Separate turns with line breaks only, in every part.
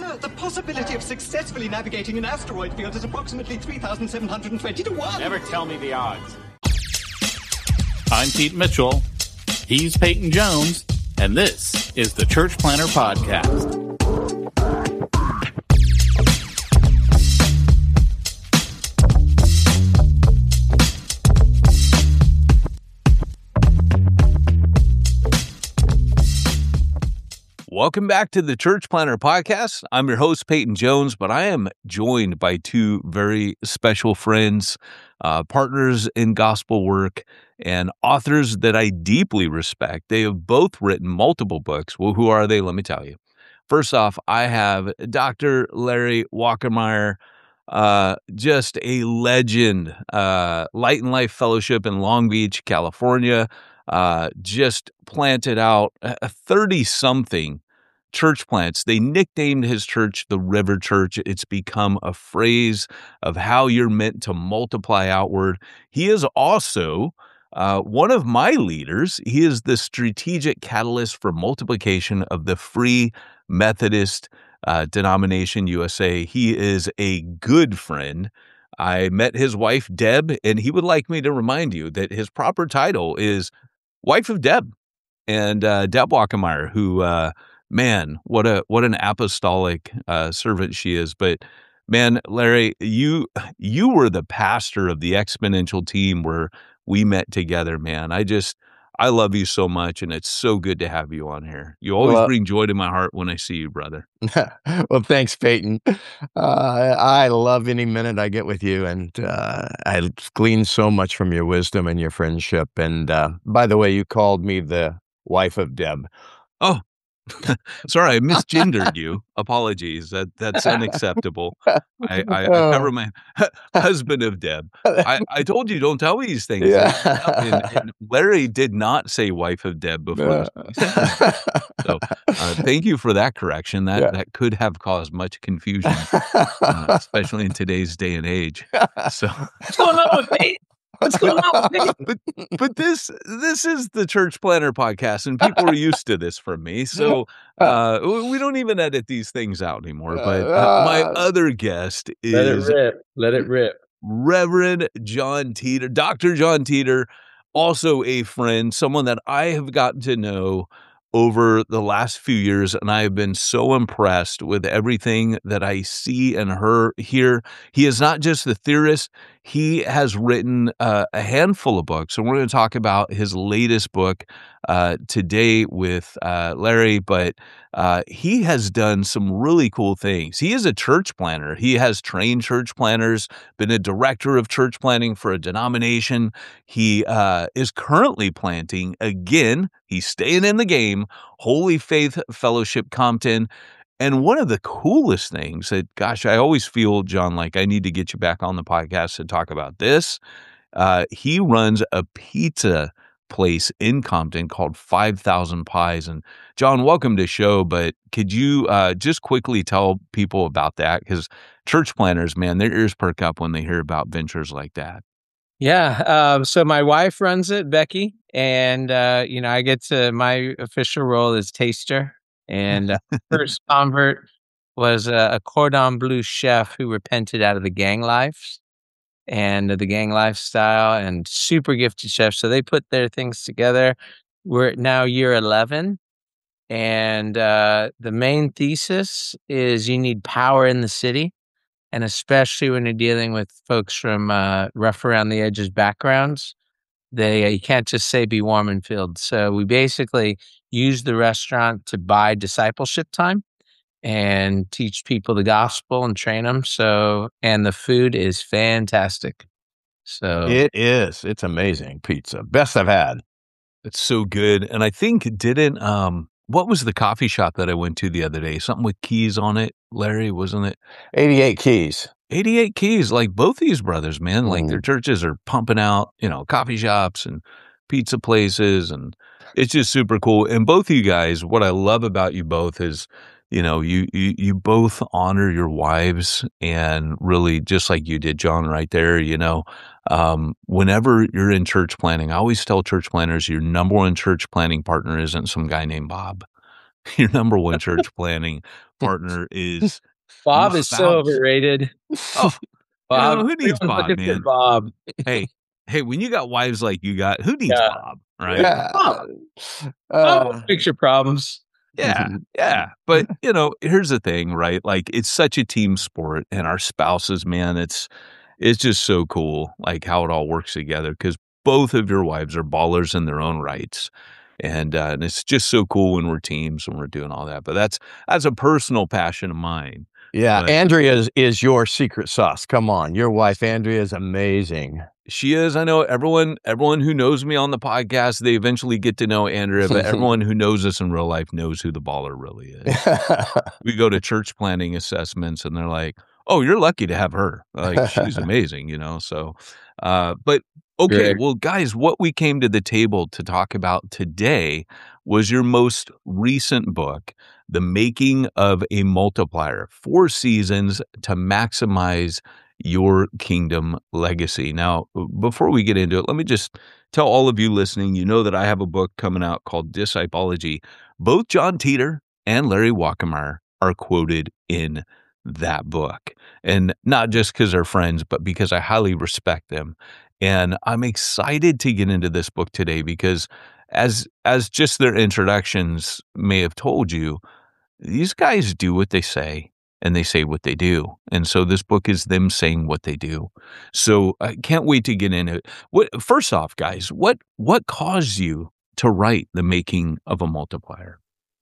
Sir, the possibility of successfully navigating an asteroid field is approximately 3,720 to 1.
Never tell me the odds.
I'm Pete Mitchell. He's Peyton Jones. And this is the Church Planter Podcast. Welcome back to the Church Planter Podcast. I'm your host, Peyton Jones, but I am joined by two very special friends, partners in gospel work, and authors that I deeply respect. They have both written multiple books. Well, who are they? Let me tell you. First off, I have Dr. Larry Wackermeyer, just a legend, Light and Life Fellowship in Long Beach, California, just planted out 30-something church plants. They nicknamed his church the River Church. It's become a phrase of how you're meant to multiply outward. He is also one of my leaders. He is the strategic catalyst for multiplication of the Free Methodist Denomination USA. He is a good friend. I met his wife, Deb, and he would like me to remind you that his proper title is Wife of Deb. And Deb Wackermeyer, who, man, what an apostolic servant she is. But man, Larry, you were the pastor of the Exponential team where we met together, man. I love you so much, and it's so good to have you on here. You always bring joy to my heart when I see you, brother.
Well, thanks, Peyton. I love any minute I get with you, and I glean so much from your wisdom and your friendship. And by the way, you called me the wife of Deb.
Oh, sorry, I misgendered you. Apologies. That's unacceptable. I cover my husband of Deb. I told you don't tell me these things.
Yeah.
And Larry did not say wife of Deb before. So thank you for that correction. That could have caused much confusion, especially in today's day and age. So
what's going on with me? What's going on with me?
But this is the Church Planter Podcast, and people are used to this from me. So we don't even edit these things out anymore. But my other guest is
Let it rip.
Reverend John Teeter, Dr. John Teeter, also a friend, someone that I have gotten to know over the last few years, and I have been so impressed with everything that I see and hear. He is not just the theorist. He has written a handful of books, and we're going to talk about his latest book today with Larry, but he has done some really cool things. He is a church planter. He has trained church planters, been a director of church planting for a denomination. He is currently planting, again, he's staying in the game, Holy Faith Fellowship Compton. And one of the coolest things that, gosh, I always feel, John, like I need to get you back on the podcast to talk about this. He runs a pizza place in Compton called 5,000 Pies. And John, welcome to the show, but could you just quickly tell people about that? Because church planters, man, their ears perk up when they hear about ventures like that.
Yeah. So my wife runs it, Becky, and I get to my official role as taster. And first convert was a cordon bleu chef who repented out of the gang life and the gang lifestyle, and super gifted chef. So they put their things together. We're at now year 11. And the main thesis is you need power in the city. And especially when you're dealing with folks from rough around the edges backgrounds, you can't just say be warm and filled. So we basically use the restaurant to buy discipleship time and teach people the gospel and train them. And the food is fantastic. So
It is. It's amazing pizza. Best I've had.
It's so good. And I think what was the coffee shop that I went to the other day? Something with keys on it, Larry, wasn't it?
88 Keys.
88 Keys, like both these brothers, man, like their churches are pumping out, coffee shops and pizza places, and it's just super cool. And both of you guys, what I love about you both is, you both honor your wives, and really just like you did, John, right there, whenever you're in church planting, I always tell church planters, your number one church planting partner isn't some guy named Bob. Your number one church planning partner is your
Bob is so
spouse.
overrated.
Oh,
Bob,
who needs
everyone's
Bob,
looking for
man?
Bob.
Hey, when you got wives like you got, who needs
Yeah.
Bob, right?
Yeah.
Bob will fix your problems.
Yeah. But, here's the thing, right? Like, it's such a team sport, and our spouses, man, it's just so cool, like, how it all works together, because both of your wives are ballers in their own rights. And it's just so cool when we're teams, when we're doing all that. But that's a personal passion of mine.
Yeah,
But
Andrea is your secret sauce. Come on, your wife Andrea is amazing.
she is. I know everyone who knows me on the podcast, they eventually get to know Andrea, but everyone who knows us in real life knows who the baller really is. We go to church planning assessments and they're like, "Oh, you're lucky to have her. Like, she's amazing," So, but okay,
Great.
well, guys, what we came to the table to talk about today was your most recent book, The Making of a Multiplier: 4 Seasons to Maximize Your Kingdom Legacy. Now, before we get into it, let me just tell all of you listening, that I have a book coming out called Discipology. Both John Teeter and Larry Walkemeyer are quoted in that book. And not just because they're friends, but because I highly respect them. And I'm excited to get into this book today because as just their introductions may have told you, these guys do what they say and they say what they do. And so this book is them saying what they do. So I can't wait to get into it. First off, guys, what caused you to write The Making of a Multiplier?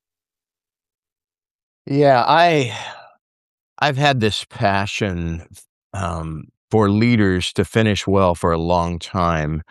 Yeah, I've had this passion for leaders to finish well for a long time.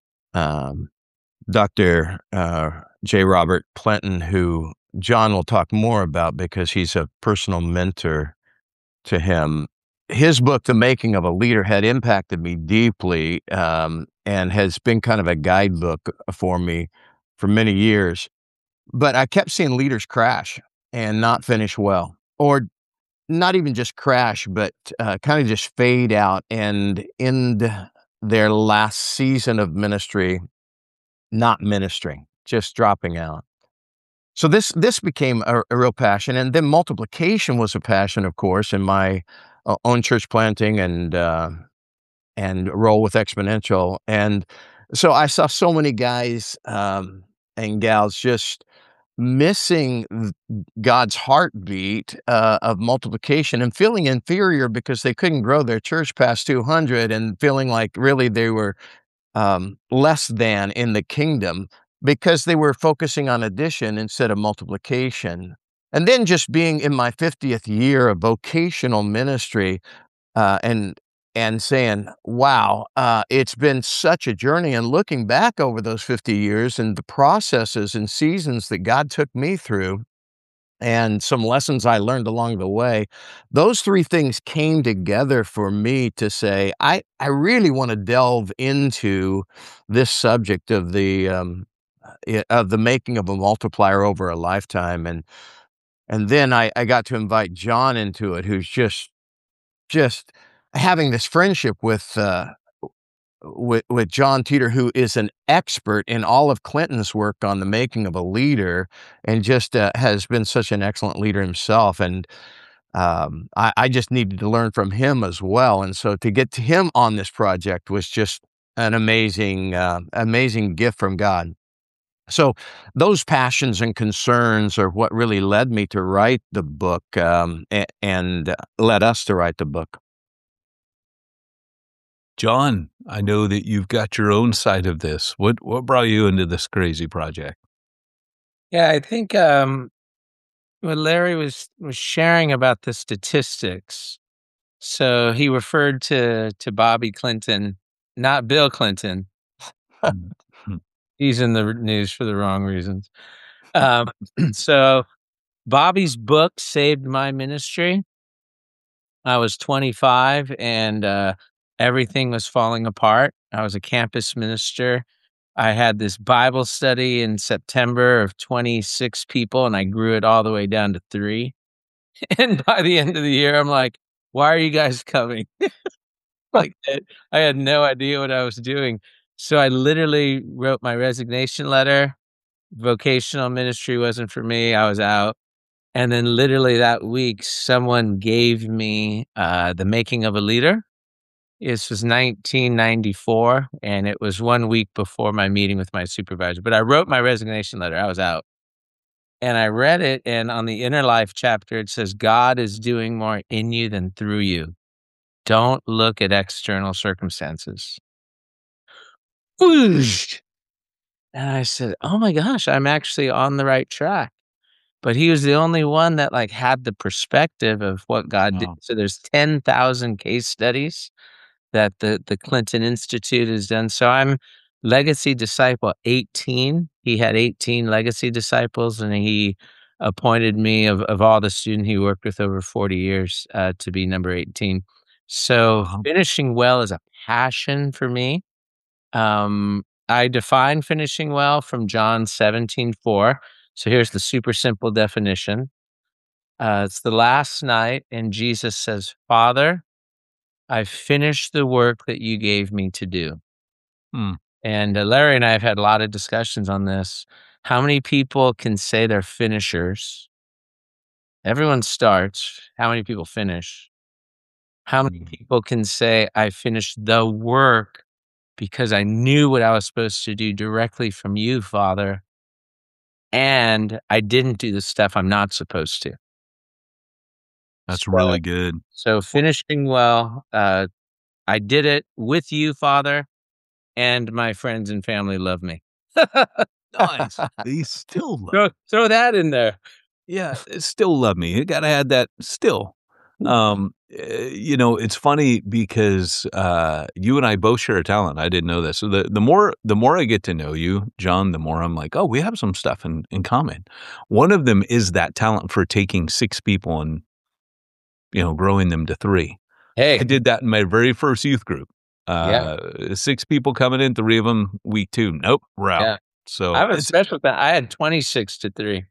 Dr. J. Robert Plenton, who John will talk more about because he's a personal mentor to him. His book, The Making of a Leader, had impacted me deeply and has been kind of a guidebook for me for many years. But I kept seeing leaders crash and not finish well, or not even just crash, but kind of just fade out and end their last season of ministry not ministering, just dropping out. So this became a real passion, and then multiplication was a passion, of course, in my own church planting and role with Exponential. And so I saw so many guys and gals just missing God's heartbeat of multiplication and feeling inferior because they couldn't grow their church past 200 and feeling like really they were less than in the kingdom because they were focusing on addition instead of multiplication. And then just being in my 50th year of vocational ministry and saying, wow, it's been such a journey. And looking back over those 50 years and the processes and seasons that God took me through and some lessons I learned along the way, those 3 things came together for me to say, I really want to delve into this subject of the making of a multiplier over a lifetime. And then I got to invite John into it, who's just having this friendship with John Teeter, who is an expert in all of Clinton's work on the making of a leader, and just has been such an excellent leader himself. And I just needed to learn from him as well. And so to get to him on this project was just an amazing gift from God. So those passions and concerns are what really led me to write the book and led us to write the book.
John, I know that you've got your own side of this. What brought you into this crazy project?
Yeah, I think what Larry was sharing about the statistics. So he referred to Bobby Clinton, not Bill Clinton. He's in the news for the wrong reasons. So Bobby's book saved my ministry. I was 25 and everything was falling apart. I was a campus minister. I had this Bible study in September of 26 people, and I grew it all the way down to 3. And by the end of the year, I'm like, why are you guys coming? Like, I had no idea what I was doing. So I literally wrote my resignation letter. vocational ministry wasn't for me. I was out. And then literally that week, someone gave me The Making of a Leader. This was 1994, and it was 1 week before my meeting with my supervisor. But I wrote my resignation letter. I was out. And I read it, and on the Inner Life chapter, it says, God is doing more in you than through you. Don't look at external circumstances. Whoosh! And I said, oh my gosh, I'm actually on the right track. But he was the only one that like had the perspective of what God did.
Wow.
So there's 10,000 case studies that the Clinton Institute has done. So I'm legacy disciple 18. He had 18 legacy disciples, and he appointed me of all the students he worked with over 40 years to be number 18. So
Wow.
finishing well is a passion for me. I define finishing well from John 17:4. So here's the super simple definition. It's the last night, and Jesus says, Father, I finished the work that you gave me to do.
Hmm.
And Larry and I have had a lot of discussions on this. How many people can say they're finishers? Everyone starts. How many people finish? How many people can say, I finished the work because I knew what I was supposed to do directly from you, Father, and I didn't do the stuff I'm not supposed to?
That's
So,
really good.
so finishing well, I did it with you, Father, and my friends and family love me.
Nice. They still love.
Throw that in there.
Yeah, they still love me. You gotta add that still. It's funny because you and I both share a talent. I didn't know this. So the more I get to know you, John, the more I'm like, oh, we have some stuff in common. One of them is that talent for taking 6 people and growing them to 3. I
Hey,
did that in my very first youth group.
yeah,
6 people coming in, 3 of them week 2. Nope, we're out.
yeah.
So
I was
it's
special with that. I had 26-3.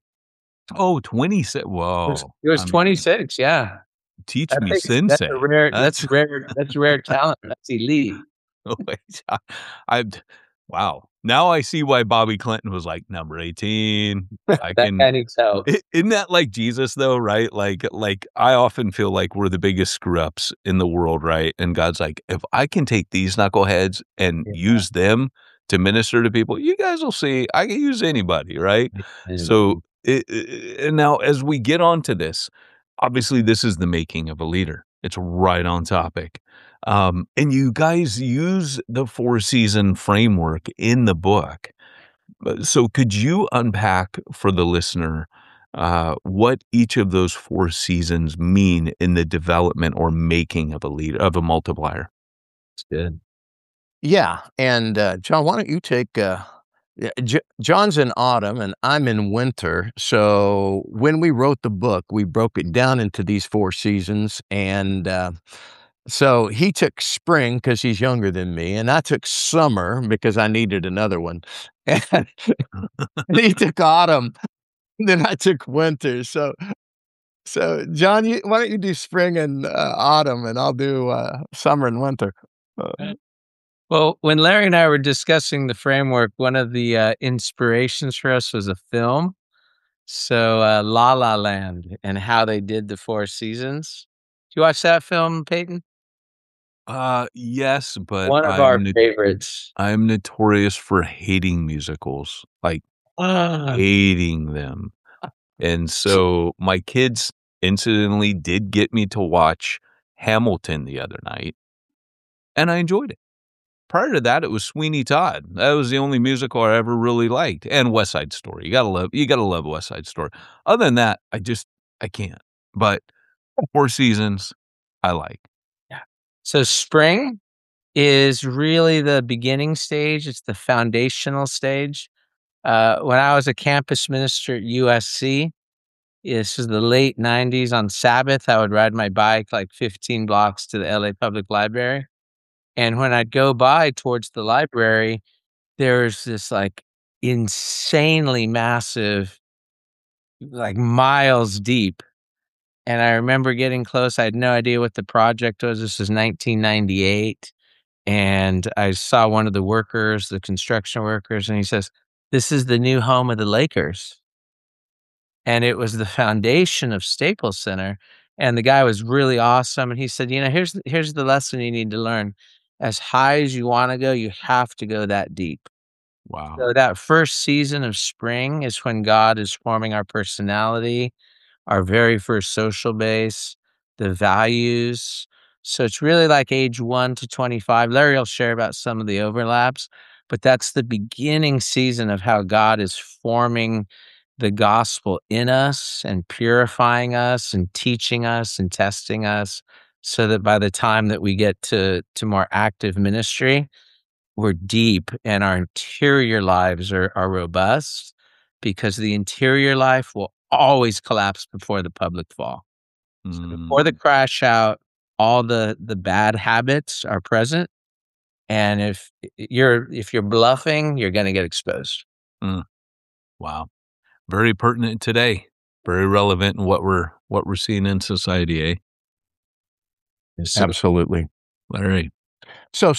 26. Whoa.
It was
I mean,
26. Yeah,
teach
that
me,
takes,
sensei.
that's rare talent. That's elite.
Oh, wait, I wow. Now I see why Bobby Clinton was like number 18. I
That
can.
guy needs help.
Isn't that like Jesus though, right? Like I often feel like we're the biggest screw ups in the world, right? And God's like, if I can take these knuckleheads and
Yeah.
use them to minister to people, you guys will see I can use anybody, right? So, and now as we get onto this, obviously this is the making of a leader. It's right on topic. And you guys use the 4-season framework in the book. So could you unpack for the listener what each of those 4 seasons mean in the development or making of a leader, of a multiplier?
It's good.
Yeah, and, John, why don't you take, John's in autumn and I'm in winter, so when we wrote the book, we broke it down into these 4 seasons, and, so he took spring because he's younger than me, and I took summer because I needed another one, and he took autumn, then I took winter, so John, why don't you do spring and, autumn, and I'll do, summer and winter. Uh,
Well, when Larry and I were discussing the framework, one of the inspirations for us was a film. So, La La Land and how they did the 4 seasons. Did you watch that film, Peyton?
Yes, but
One of our favorites.
I'm notorious for hating musicals, like
Ah,
hating them. And so my kids incidentally did get me to watch Hamilton the other night, and I enjoyed it. Prior to that, it was Sweeney Todd. That was the only musical I ever really liked, and West Side Story. You gotta love West Side Story. Other than that, I can't. But 4 seasons, I like.
yeah. So spring is really the beginning stage. It's the foundational stage. When I was a campus minister at USC, this is the late 90s, on Sabbath, I would ride my bike like 15 blocks to the LA Public Library. And when I'd go by towards the library, there's this like insanely massive, like miles deep. And I remember getting close. I had no idea what the project was. This was 1998. And I saw one of the workers, the construction workers, and he says, this is the new home of the Lakers. And it was the foundation of Staples Center. And the guy was really awesome. And he said, here's the lesson you need to learn. As high as you want to go, you have to go that deep.
Wow.
So that first season of spring is when God is forming our personality, our very first social base, the values. So it's really like age 1 to 25. Larry will share about some of the overlaps, but that's the beginning season of how God is forming the gospel in us and purifying us and teaching us and testing us, so that by the time that we get to more active ministry, we're deep and our interior lives are robust, because the interior life will always collapse before the public fall. So before the
Mm,
crash out, all the bad habits are present. And if you're bluffing, you're going to get exposed.
mm, wow. Very pertinent today. Very relevant in what we're seeing in society, eh?
So
Absolutely.
Larry.
So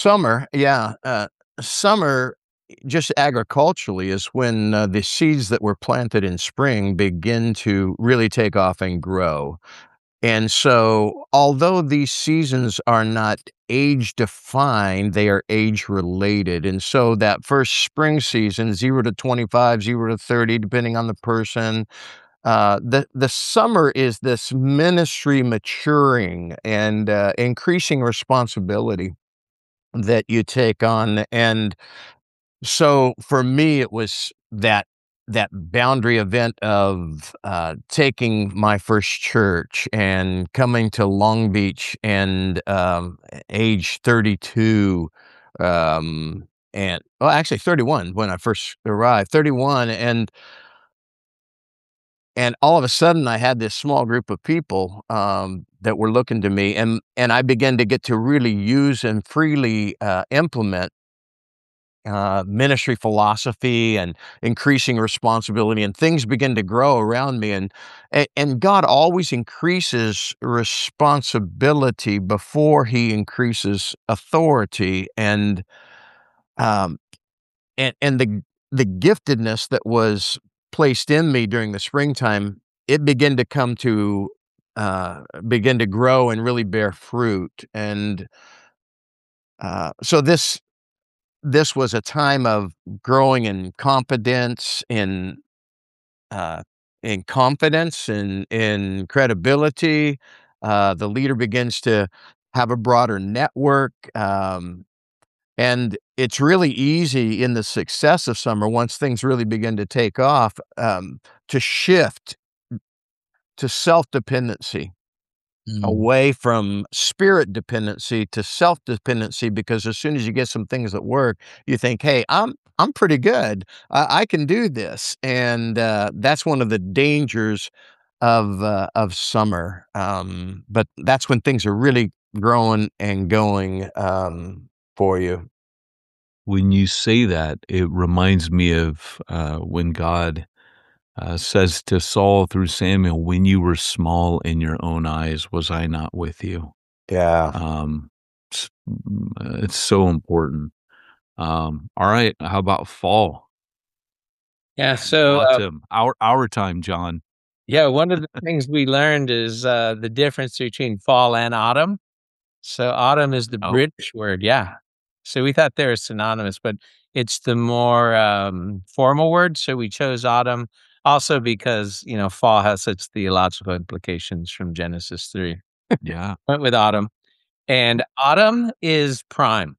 summer, just agriculturally, is when the seeds that were planted in spring begin to really take off and grow. And so, although these seasons are not age defined, they are age related. And so, that first spring season, 0 to 25, 0 to 30, depending on the person, the summer is this ministry maturing and increasing responsibility that you take on. And so for me, it was that boundary event of taking my first church and coming to Long Beach and age 32, and well, actually 31 when I first arrived, 31, and all of a sudden I had this small group of people that were looking to me, and I began to get to really use and freely implement ministry philosophy and increasing responsibility, and things begin to grow around me, and God always increases responsibility before he increases authority, um and the giftedness that was placed in me during the springtime, it began to come to begin to grow and really bear fruit. And so this was a time of growing uh, in confidence, in credibility. The leader begins to have a broader network, and it's really easy in the success of summer once things really begin to take off, to shift to self dependency, away from spirit dependency to self dependency, because as soon as you get some things that work, you think, "Hey, I'm pretty good. I can do this," and that's one of the dangers of summer. But that's when things are really growing and going for you.
When you say that, it reminds me of when God says to Saul through Samuel, "When you were small in your own eyes, was I not with you?"
Yeah.
Um, it's so important. All right, how about fall?
yeah, so
Autumn, our time, John.
yeah, one of the things we learned is the difference between fall and autumn. So autumn is the
Oh,
British word, yeah. So we thought they were synonymous, but it's the more formal word. So we chose autumn also because, fall has such theological implications from Genesis 3.
yeah.
Went with autumn. And autumn is prime.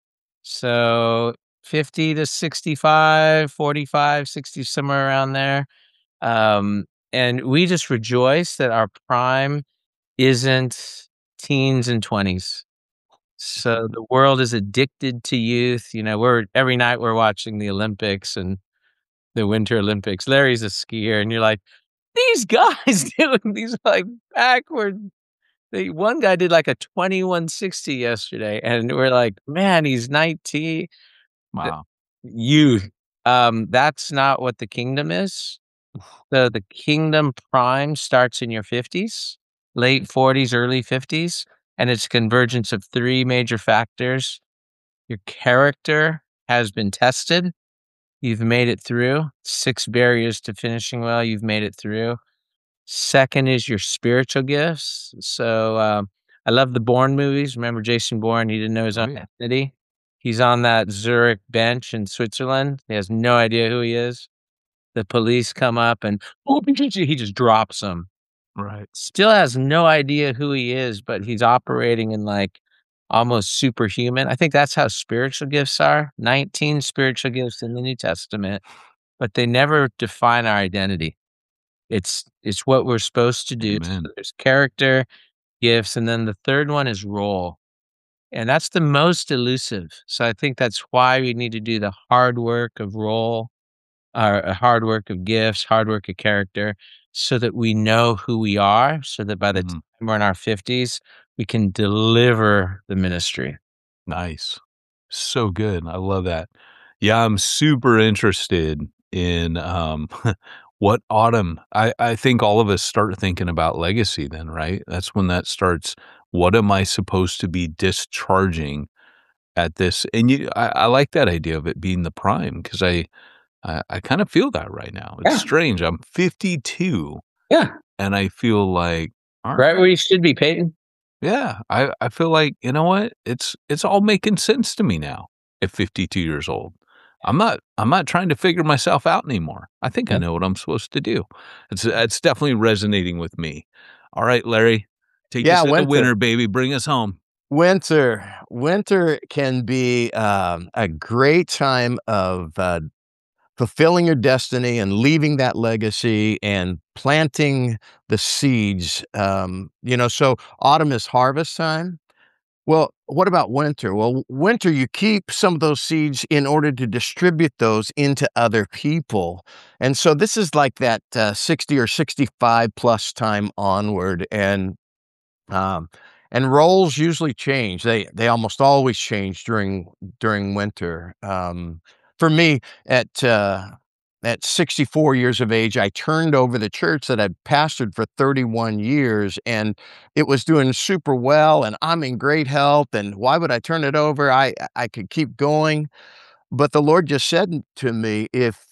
So 50 to 65, 45, 60, somewhere around there. Um, and we just rejoice that our prime isn't teens and 20s. So the world is addicted to youth. We're every night we're watching the Olympics and the Winter Olympics. Larry's a skier, and you're like, these guys doing these like backward. One guy did like a 2160 yesterday, and we're like, man, he's 19. The
Wow.
youth. That's not what the kingdom is. The kingdom prime starts in your 50s, late 40s, early 50s, and it's a convergence of three major factors. Your character has been tested. You've made it through. 6 barriers to finishing well. You've made it through. Second is your spiritual gifts. So I love the Bourne movies. Remember Jason Bourne? He didn't know his
Oh,
own
yeah.
identity. He's on that Zurich bench in Switzerland. He has no idea who he is. The police come up and he just drops him.
Right.
Still has no idea who he is, but he's operating in like almost superhuman. I think that's how spiritual gifts are. 19 spiritual gifts in the New Testament, but they never define our identity. It's what we're supposed to do. So
Amen.
there's character, gifts, and then the third one is role. And that's the most elusive. So I think that's why we need to do the hard work of role, or hard work of gifts, hard work of character, so that we know who we are, so that by the
Mhm.
time we're in our 50s, we can deliver the ministry.
Nice. So good. I love that. Yeah, I'm super interested in what autumn. I think all of us start thinking about legacy then, right? That's when that starts. What am I supposed to be discharging at this? And I like that idea of it being the prime because I kind of feel that right now. It's
Yeah.
strange. I'm 52
Yeah.
and I feel like, all
Right
right.
where you should be, Peyton.
Yeah, I feel like, you know what? It's all making sense to me now at 52 years old. I'm not trying to figure myself out anymore. I think I know what I'm supposed to do. It's definitely resonating with me. All right, Larry, take
Yeah,
us into
winter.
winter, baby. Bring us home.
Winter can be a great time of fulfilling your destiny and leaving that legacy and planting the seeds. So autumn is harvest time. Well, what about winter? Well, winter, you keep some of those seeds in order to distribute those into other people. And so this is like that 60 or 65 plus time onward. Um, and roles usually change. They almost always change during winter. For me, at 64 years of age, I turned over the church that I'd pastored for 31 years, and it was doing super well, and I'm in great health. And why would I turn it over? I could keep going, but the Lord just said to me,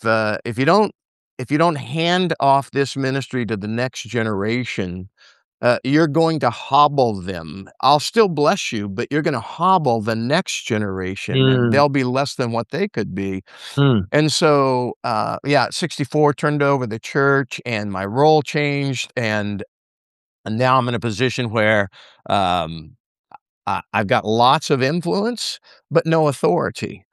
if you don't hand off this ministry to the next generation, you're going to hobble them. I'll still bless you, but you're gonna hobble the next generation, and
Mm,
they'll be less than what they could be.
mm.
And so, yeah, at 64, turned over the church, and my role changed, and now I'm in a position where, um, I've got lots of influence, but no authority.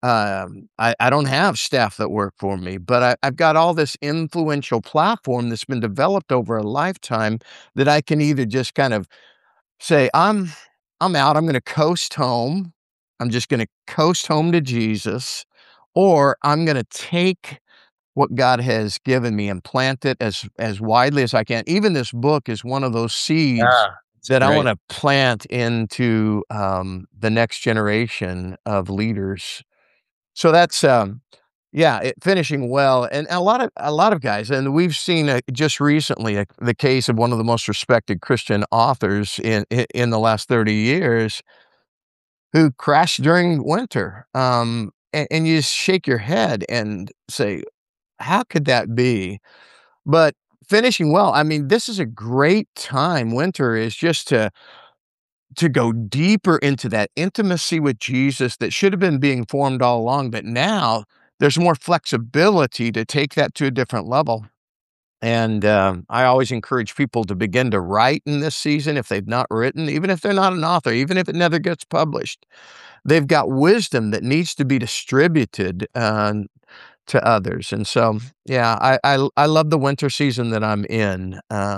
I don't have staff that work for me, but I've got all this influential platform that's been developed over a lifetime that I can either just kind of say, I'm out, I'm gonna coast home. I'm just gonna coast home to Jesus, or I'm gonna take what God has given me and plant it as widely as I can. Even this book is one of those seeds
Yeah, it's
that I
great.
wanna plant into, the next generation of leaders. So that's, yeah, finishing well, and a lot of guys, and we've seen, just recently, the case of one of the most respected Christian authors in the last 30 years who crashed during winter, and you just shake your head and say, "How could that be?" But finishing well, I mean, this is a great time, winter is just to go deeper into that intimacy with Jesus that should have been being formed all along, but now there's more flexibility to take that to a different level. And I always encourage people to begin to write in this season if they've not written, even if they're not an author, even if it never gets published. They've got wisdom that needs to be distributed to others. And so, yeah, I love the winter season that I'm in.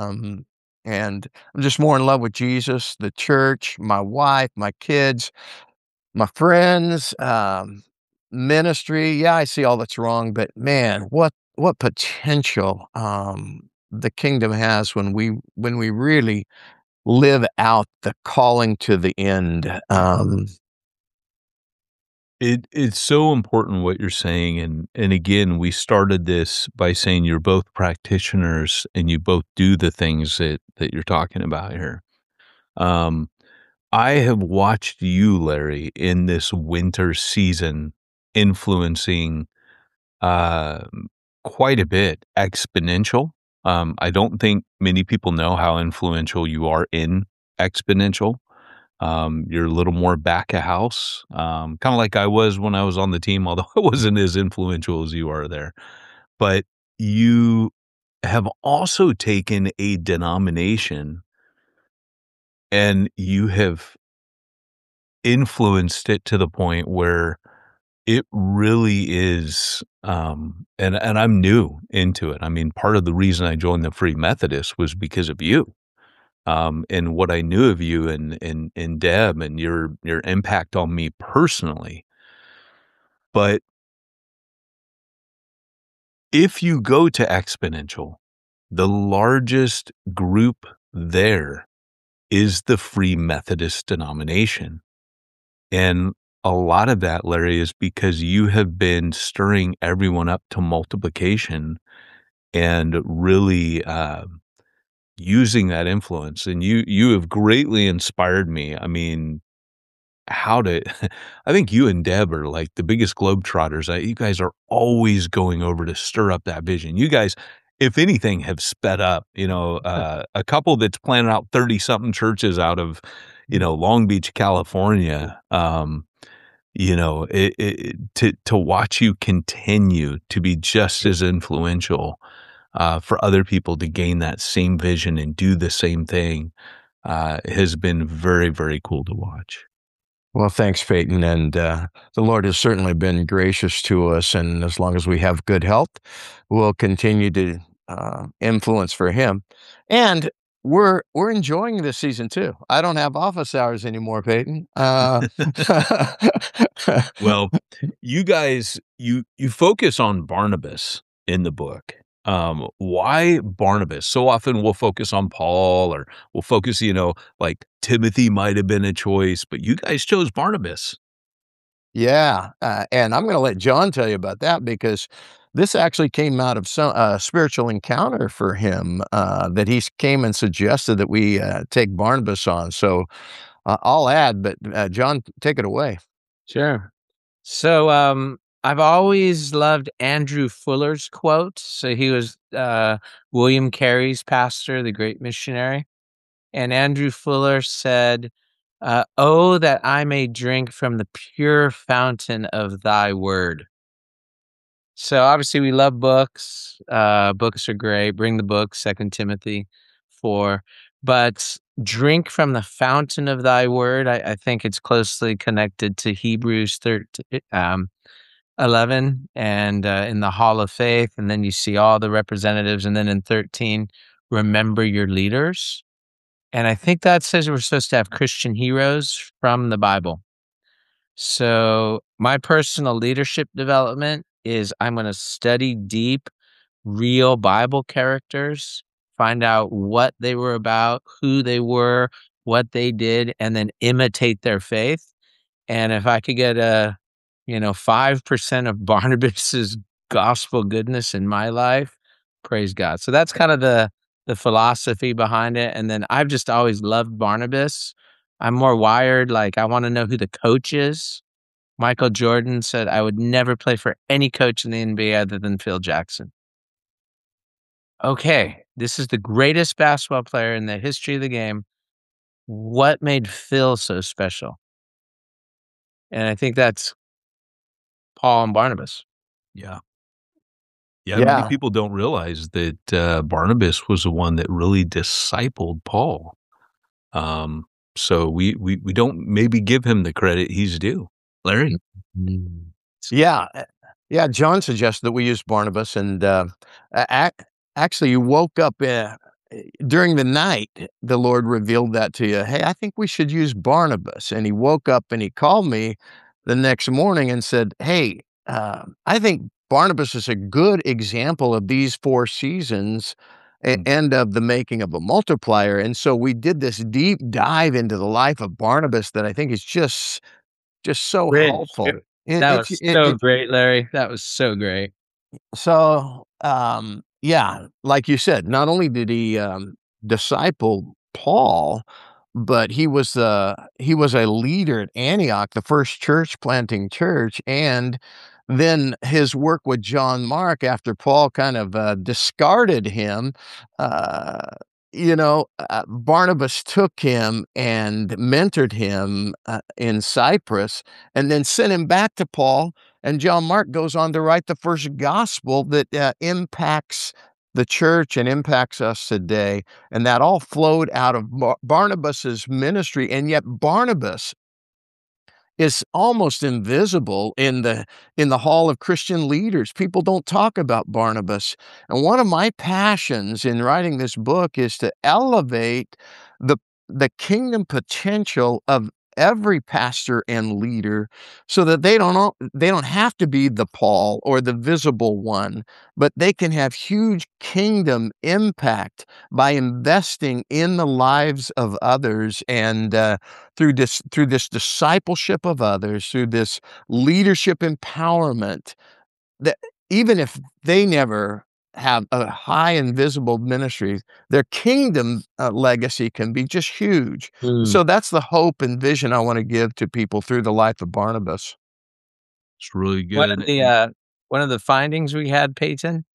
And I'm just more in love with Jesus, the church, my wife, my kids, my friends, ministry. Yeah, I see all that's wrong, but man, what potential the kingdom has when we really live out the calling to the end.
It's so important what you're saying, and again, we started this by saying you're both practitioners and you both do the things that you're talking about here. Um, I have watched you, Larry, in this winter season influencing uh, quite a bit exponential. I don't think many people know how influential you are in exponential. You're a little more back of house, kind of like I was when I was on the team, although I wasn't as influential as you are there. But you have also taken a denomination and you have influenced it to the point where it really is, and I'm new into it. I mean, part of the reason I joined the Free Methodist was because of you, and what I knew of you and Deb and your impact on me personally. But if you go to Exponential, the largest group there is the Free Methodist denomination. And a lot of that, Larry, is because you have been stirring everyone up to multiplication and really using that influence. And you have greatly inspired me. I mean, how to I think you and Deb are like the biggest globetrotters. You guys are always going over to stir up that vision. You guys, if anything, have sped up. A couple that's planning out 30-something churches out of, Long Beach, California. To watch you continue to be just as influential for other people to gain that same vision and do the same thing has been very, very cool to watch.
Well, thanks, Peyton. And the Lord has certainly been gracious to us. And as long as we have good health, we'll continue to influence for Him. And we're enjoying this season too. I don't have office hours anymore, Peyton.
Well, you guys, you focus on Barnabas in the book. Why Barnabas? So often we'll focus on Paul, or we'll focus, like Timothy might have been a choice, but you guys chose Barnabas.
Yeah, and I'm going to let John tell you about that, because this actually came out of some spiritual encounter for him, that he came and suggested that we take Barnabas on. So I'll add, but John, take it away.
Sure. So I've always loved Andrew Fuller's quote. So he was William Carey's pastor, the great missionary. And Andrew Fuller said, "Oh, that I may drink from the pure fountain of thy word." So obviously we love books. Books are great. Bring the book, 2 Timothy 4. But drink from the fountain of thy word, I think it's closely connected to Hebrews 11 and in the hall of faith. And then you see all the representatives. And then in 13, remember your leaders. And I think that says we're supposed to have Christian heroes from the Bible. So my personal leadership development is I'm going to study deep, real Bible characters, find out what they were about, who they were, what they did, and then imitate their faith. And if I could get 5% of Barnabas's gospel goodness in my life, praise God. So that's kind of the philosophy behind it. And then I've just always loved Barnabas. I'm more wired, like I want to know who the coach is. Michael Jordan said, I would never play for any coach in the NBA other than Phil Jackson. Okay, this is the greatest basketball player in the history of the game. What made Phil so special? And I think that's Paul and Barnabas.
Yeah. Yeah, many people don't realize that Barnabas was the one that really discipled Paul. So we don't maybe give him the credit he's due. Larry?
Yeah. Yeah, John suggested that we use Barnabas, and actually you woke up during the night, the Lord revealed that to you. Hey, I think we should use Barnabas. And he woke up and he called me the next morning and said, hey, I think Barnabas is a good example of these 4 seasons and of the making of a multiplier. And so we did this deep dive into the life of Barnabas that I think is just so helpful.
That was so great, Larry. That was so great.
So, yeah, like you said, not only did he disciple Paul, but he was a leader at Antioch, the first church planting church, and then his work with John Mark after Paul kind of discarded him, uh, Barnabas took him and mentored him in Cyprus and then sent him back to Paul. And John Mark goes on to write the first gospel that impacts the church and impacts us today. And that all flowed out of Barnabas's ministry. And yet Barnabas is almost invisible in the hall of Christian leaders. People don't talk about Barnabas. And one of my passions in writing this book is to elevate the kingdom potential of every pastor and leader so that they don't have to be the Paul or the visible one, but they can have huge kingdom impact by investing in the lives of others and through this discipleship of others, through this leadership empowerment, that even if they never have a high and visible ministry, their kingdom legacy can be just huge. So that's the hope and vision I want to give to people through the life of Barnabas.
It's really good.
One of the findings we had, Peyton,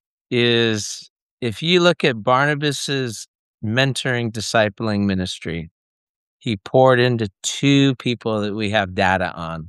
is if you look at Barnabas's mentoring, discipling ministry, he poured into two people that we have data on,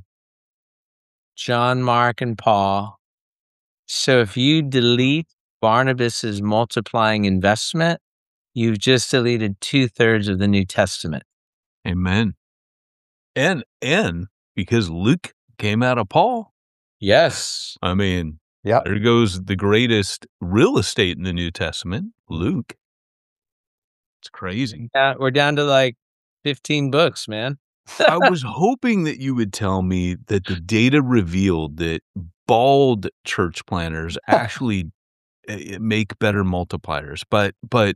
John Mark and Paul. So if you delete Barnabas's multiplying investment, you've just deleted 2/3 of the New Testament.
Amen. And because Luke came out of Paul.
Yes.
I mean,
yeah,
there goes the greatest real estate in the New Testament, Luke. It's crazy.
Yeah, we're down to like 15 books, man.
I was hoping that you would tell me that the data revealed that bald church planners actually make better multipliers, but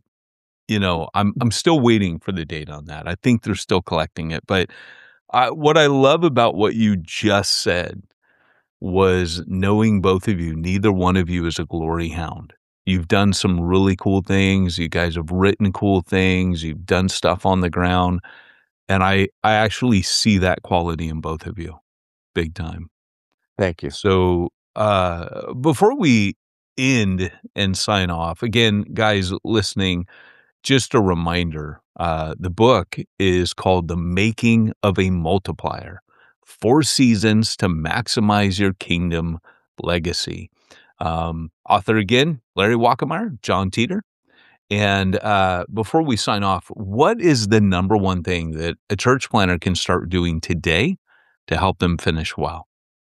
I'm still waiting for the data on that. I think they're still collecting it, but what I love about what you just said was knowing both of you, neither one of you is a glory hound. You've done some really cool things. You guys have written cool things. You've done stuff on the ground. And I actually see that quality in both of you big time.
Thank you.
So before we end and sign off, again, guys listening, just a reminder, the book is called The Making of a Multiplier, 4 Seasons to Maximize Your Kingdom Legacy. Author again, Larry Wackemeyer, John Teeter. And before we sign off, what is the number one thing that a church planner can start doing today to help them finish well?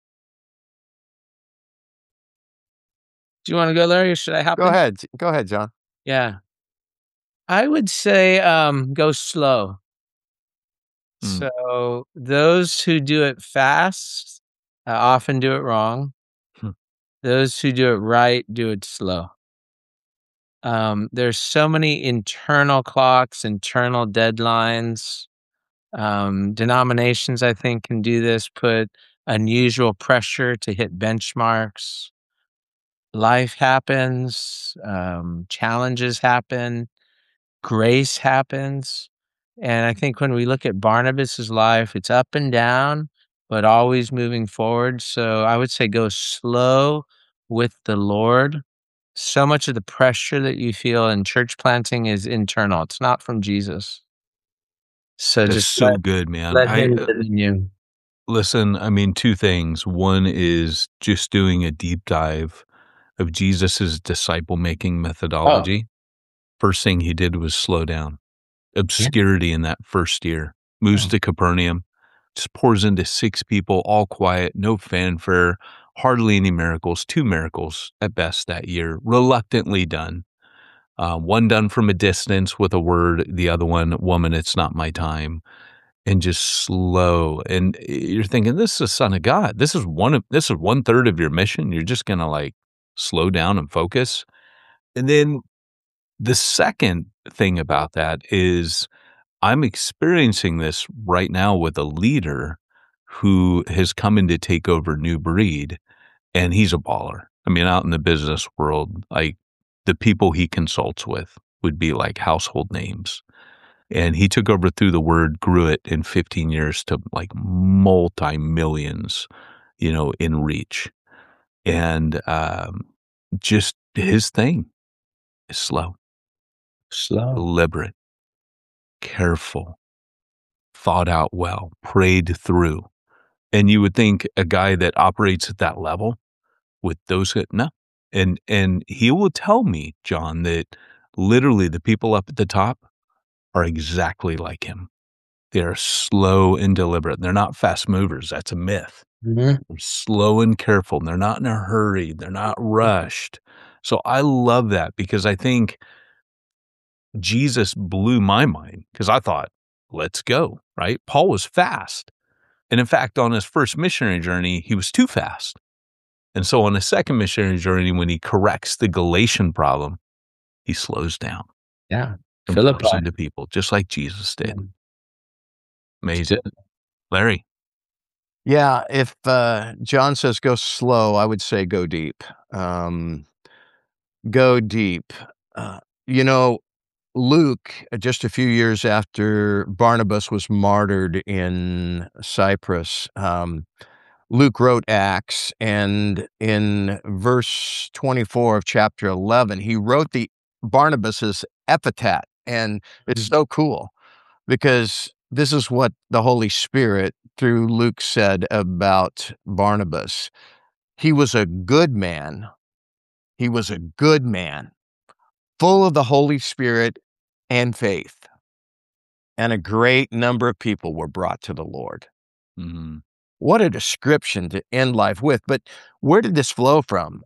Do you want to go, Larry, or should I hop in?
Go ahead, John.
Yeah. I would say go slow. So those who do it fast often do it wrong. Those who do it right do it slow. There's so many internal clocks, internal deadlines. Denominations, I think, can do this, put unusual pressure to hit benchmarks. Life happens, challenges happen, grace happens. And I think when we look at Barnabas's life, it's up and down, but always moving forward. So I would say go slow with the Lord. So much of the pressure that you feel in church planting is internal. It's not from Jesus. So
That's
just
so good, man.
let him live in you.
Listen, I mean, 2 things. One is just doing a deep dive of Jesus's disciple-making methodology. First thing he did was slow down. Obscurity in that first year. Moves to Capernaum, just pours into 6 people, all quiet, no fanfare, hardly any miracles, 2 miracles at best that year, reluctantly done. One done from a distance with a word, the other one, woman, it's not my time. And just slow. And you're thinking, this is the Son of God. This is 1/3 of your mission. You're just going to like slow down and focus. And then the second thing about that is I'm experiencing this right now with a leader who has come in to take over New Breed, and he's a baller. I mean, out in the business world, like the people he consults with would be like household names. And he took over through the word, grew it in 15 years to like multi-millions, in reach. And just his thing is slow, deliberate, careful, thought out well, prayed through. And you would think a guy that operates at that level with those, no. And he will tell me, John, that literally the people up at the top are exactly like him. They are slow and deliberate. They're not fast movers. That's a myth. They're slow and careful. They're not in a hurry. They're not rushed. So I love that, because I think Jesus blew my mind, because I thought, let's go, right? Paul was fast. And in fact, on his first missionary journey, he was too fast. And so on his second missionary journey, when he corrects the Galatian problem, he slows down.
Yeah.
And
Philippi.
pours into people, just like Jesus did. Amazing. Larry?
Yeah, if John says go slow, I would say go deep. Go deep. You know, Luke, just a few years after Barnabas was martyred in Cyprus, Luke wrote Acts, and in verse 24 of chapter 11, he wrote Barnabas's epitaph, and it's so cool because this is what the Holy Spirit through Luke said about Barnabas. He was a good man. He was a good man, full of the Holy Spirit and faith. And a great number of people were brought to the Lord.
Mm-hmm.
What a description to end life with. But where did this flow from?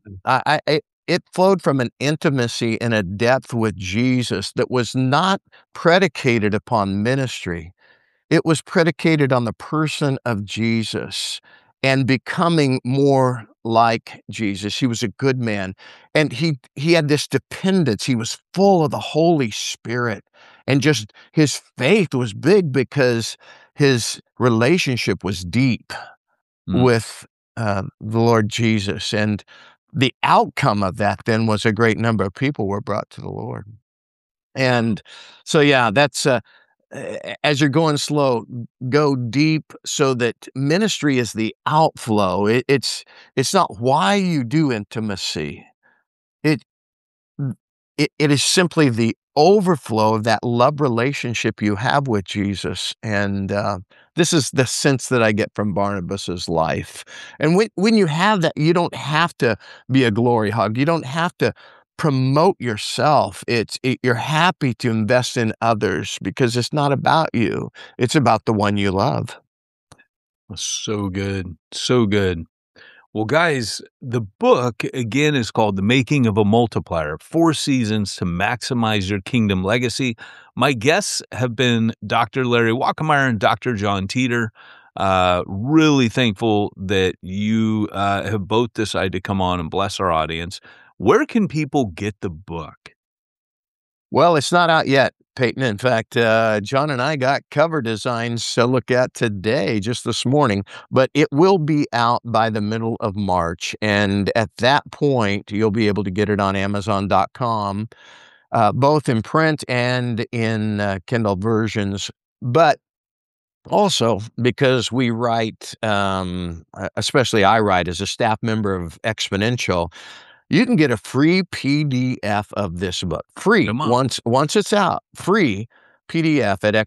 It flowed from an intimacy and a depth with Jesus that was not predicated upon ministry. It was predicated on the person of Jesus and becoming more like Jesus. He was a good man, and he had this dependence. He was full of the Holy Spirit, and just his faith was big because his relationship was deep with the Lord Jesus. And the outcome of that then was a great number of people were brought to the Lord. And so, yeah, that's as you're going slow, go deep, so that ministry is the outflow. It's not why you do intimacy. It is simply the overflow of that love relationship you have with Jesus. And this is the sense that I get from Barnabas's life. And when you have that, you don't have to be a glory hog. You don't have to promote yourself. You're happy to invest in others because it's not about you. It's about the one you love.
So good. So good. Well, guys, the book, again, is called The Making of a Multiplier, 4 Seasons to Maximize Your Kingdom Legacy. My guests have been Dr. Larry Wackemeyer and Dr. John Teeter. Really thankful that you have both decided to come on and bless our audience. Where can people get the book?
Well, it's not out yet, Peyton. In fact, John and I got cover designs to look at today, just this morning, but it will be out by the middle of March. And at that point, you'll be able to get it on Amazon.com, both in print and in Kindle versions. But also, because we write, especially I write as a staff member of Exponential, you can get a free PDF of this book. Free. Once it's out, free PDF at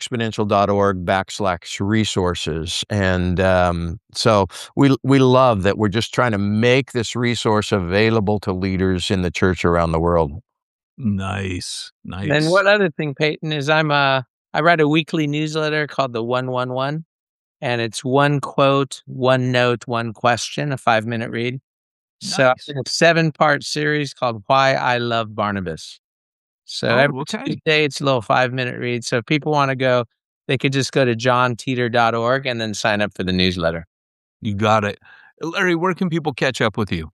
exponential.org/resources. And so we love that we're just trying to make this resource available to leaders in the church around the world.
Nice.
And one other thing, Peyton, is I write a weekly newsletter called the 111, and it's one quote, one note, one question, a 5-minute read. Nice. So it's a 7-part series called Why I Love Barnabas. So every day it's a little 5-minute read. So if people want to go, they could just go to johnteeter.org and then sign up for the newsletter.
You got it. Larry, where can people catch up with you?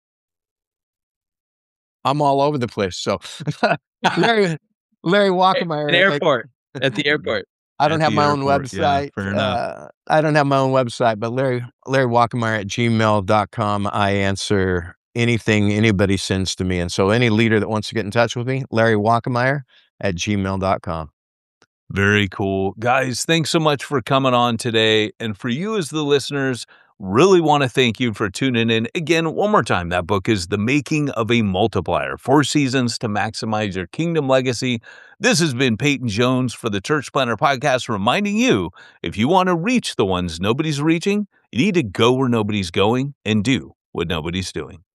I'm all over the place. So Larry Wackemeyer.
At the airport.
I don't have my own website. Yeah, fair enough. I don't have my own website, but Larry Wackemeyer at gmail.com. I answer anything anybody sends to me. And so any leader that wants to get in touch with me, Larry Wackemeyer at gmail.com.
Very cool. Guys, thanks so much for coming on today. And for you as the listeners, Really want to thank you for tuning in. Again, one more time, that book is The Making of a Multiplier, 4 Seasons to Maximize Your Kingdom Legacy. This has been Peyton Jones for the Church Planter Podcast, reminding you, if you want to reach the ones nobody's reaching, you need to go where nobody's going and do what nobody's doing.